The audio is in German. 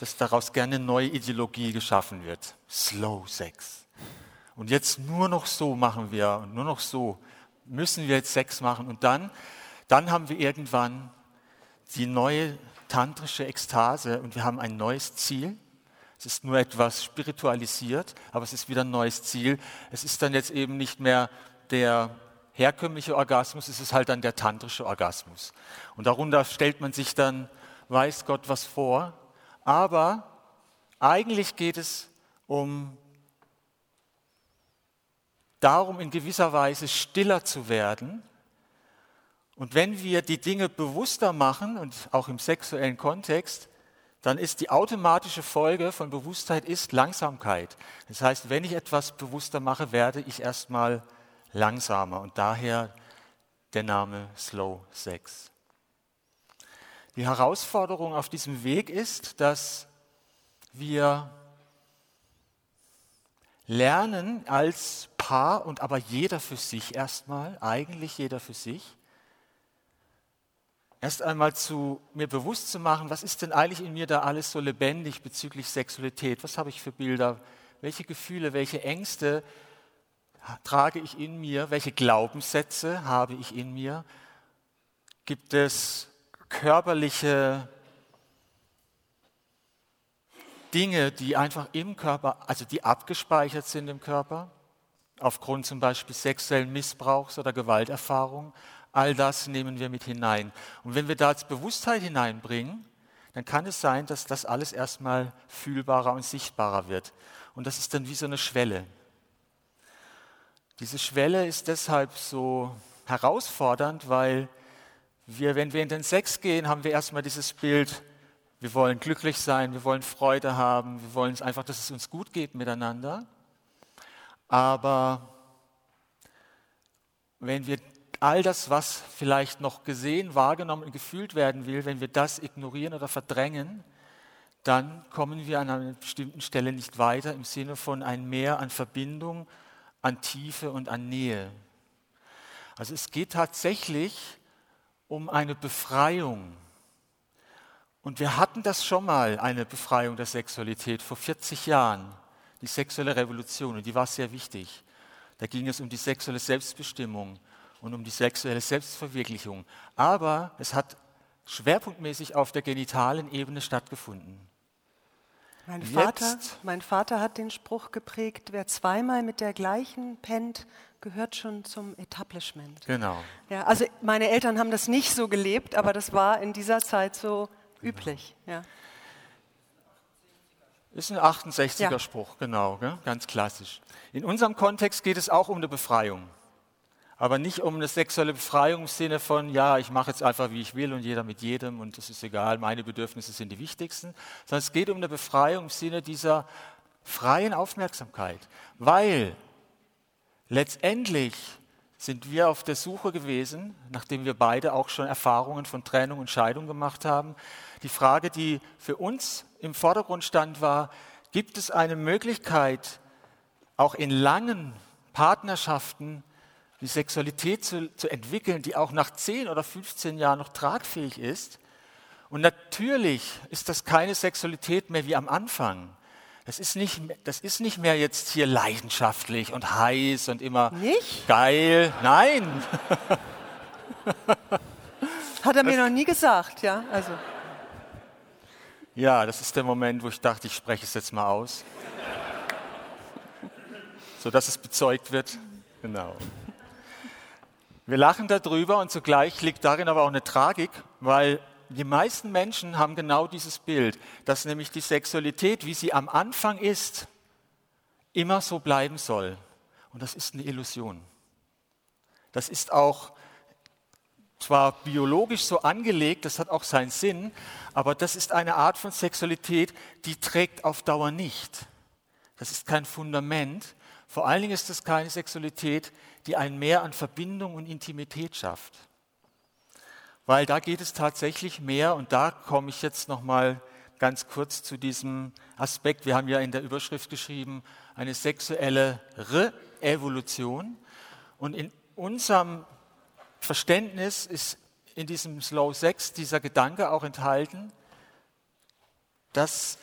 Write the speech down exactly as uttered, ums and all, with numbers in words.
dass daraus gerne eine neue Ideologie geschaffen wird. Slow Sex. Und jetzt nur noch so machen wir und nur noch so müssen wir jetzt Sex machen. Und dann, dann haben wir irgendwann die neue tantrische Ekstase und wir haben ein neues Ziel. Es ist nur etwas spiritualisiert, aber es ist wieder ein neues Ziel. Es ist dann jetzt eben nicht mehr der herkömmliche Orgasmus, es ist halt dann der tantrische Orgasmus. Und darunter stellt man sich dann, weiß Gott, was vor. Aber eigentlich geht es um darum, in gewisser Weise stiller zu werden. Und wenn wir die Dinge bewusster machen, und auch im sexuellen Kontext, dann ist die automatische Folge von Bewusstheit ist Langsamkeit. Das heißt, wenn ich etwas bewusster mache, werde ich erstmal langsamer. Und daher der Name Slow Sex. Die Herausforderung auf diesem Weg ist, dass wir lernen als Paar und aber jeder für sich erstmal, eigentlich jeder für sich, erst einmal zu mir bewusst zu machen, was ist denn eigentlich in mir da alles so lebendig bezüglich Sexualität? Was habe ich für Bilder? Welche Gefühle, welche Ängste trage ich in mir? Welche Glaubenssätze habe ich in mir? Gibt es körperliche Dinge, die einfach im Körper, also die abgespeichert sind im Körper, aufgrund zum Beispiel sexuellen Missbrauchs oder Gewalterfahrung? All das nehmen wir mit hinein. Und wenn wir da jetzt Bewusstheit hineinbringen, dann kann es sein, dass das alles erstmal fühlbarer und sichtbarer wird. Und das ist dann wie so eine Schwelle. Diese Schwelle ist deshalb so herausfordernd, weil wir, wenn wir in den Sex gehen, haben wir erstmal dieses Bild, wir wollen glücklich sein, wir wollen Freude haben, wir wollen einfach, dass es uns gut geht miteinander. Aber wenn wir all das, was vielleicht noch gesehen, wahrgenommen und gefühlt werden will, wenn wir das ignorieren oder verdrängen, dann kommen wir an einer bestimmten Stelle nicht weiter im Sinne von ein Mehr an Verbindung, an Tiefe und an Nähe. Also es geht tatsächlich um eine Befreiung. Und wir hatten das schon mal, eine Befreiung der Sexualität, vor vierzig Jahren, die sexuelle Revolution, und die war sehr wichtig. Da ging es um die sexuelle Selbstbestimmung und um die sexuelle Selbstverwirklichung. Aber es hat schwerpunktmäßig auf der genitalen Ebene stattgefunden. Mein Vater, mein Vater hat den Spruch geprägt, wer zweimal mit der gleichen pennt, gehört schon zum Etablishment. Genau. Ja, also meine Eltern haben das nicht so gelebt, aber das war in dieser Zeit so üblich. Ja. Ist ein achtundsechziger ja. Spruch, genau, gell? Ganz klassisch. In unserem Kontext geht es auch um eine Befreiung. Aber nicht um eine sexuelle Befreiung im Sinne von, ja, ich mache jetzt einfach, wie ich will und jeder mit jedem und das ist egal, meine Bedürfnisse sind die wichtigsten, sondern es geht um eine Befreiung im Sinne dieser freien Aufmerksamkeit. Weil letztendlich sind wir auf der Suche gewesen, nachdem wir beide auch schon Erfahrungen von Trennung und Scheidung gemacht haben. Die Frage, die für uns im Vordergrund stand, war, gibt es eine Möglichkeit, auch in langen Partnerschaften die Sexualität zu, zu entwickeln, die auch nach zehn oder fünfzehn Jahren noch tragfähig ist. Und natürlich ist das keine Sexualität mehr wie am Anfang. Das ist nicht, das ist nicht mehr jetzt hier leidenschaftlich und heiß und immer nicht? Geil. Nein. Hat er mir das, noch nie gesagt, ja. Also. Ja, das ist der Moment, wo ich dachte, ich spreche es jetzt mal aus. Sodass es bezeugt wird. Genau. Wir lachen darüber und zugleich liegt darin aber auch eine Tragik, weil die meisten Menschen haben genau dieses Bild, dass nämlich die Sexualität, wie sie am Anfang ist, immer so bleiben soll. Und das ist eine Illusion. Das ist auch zwar biologisch so angelegt, das hat auch seinen Sinn, aber das ist eine Art von Sexualität, die trägt auf Dauer nicht. Das ist kein Fundament. Vor allen Dingen ist es keine Sexualität, die ein Mehr an Verbindung und Intimität schafft. Weil da geht es tatsächlich mehr, und da komme ich jetzt nochmal ganz kurz zu diesem Aspekt. Wir haben ja in der Überschrift geschrieben, eine sexuelle Re-Evolution. Und in unserem Verständnis ist in diesem Slow Sex dieser Gedanke auch enthalten, dass